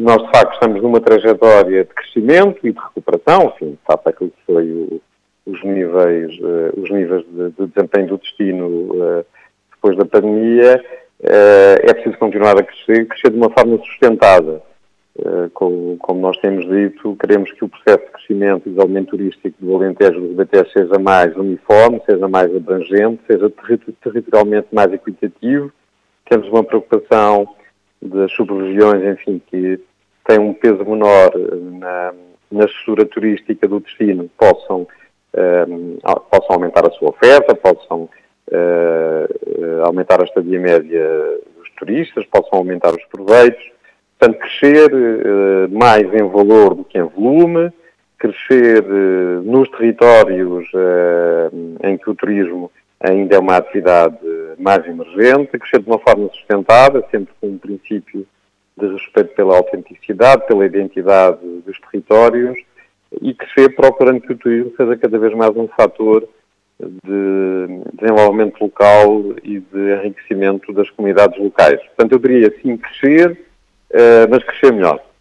nós, de facto, estamos numa trajetória de crescimento e de recuperação, enfim, face àquilo que foi os níveis de desempenho do destino depois da pandemia. É preciso continuar a crescer de uma forma sustentada. Como nós temos dito, queremos que o processo de crescimento e desenvolvimento turístico do Alentejo e do Ribatejo seja mais uniforme, seja mais abrangente, seja territorialmente mais equitativo. Temos uma preocupação das sub-regiões, enfim, que têm um peso menor na estrutura turística do destino, possam aumentar a sua oferta, possam aumentar a estadia média dos turistas, possam aumentar os proveitos. Portanto, crescer mais em valor do que em volume, crescer nos territórios em que o turismo ainda é uma atividade mais emergente, crescer de uma forma sustentada, sempre com um princípio de respeito pela autenticidade, pela identidade dos territórios, e crescer procurando que o turismo seja cada vez mais um fator de desenvolvimento local e de enriquecimento das comunidades locais. Portanto, eu diria sim crescer, mas crescer melhor.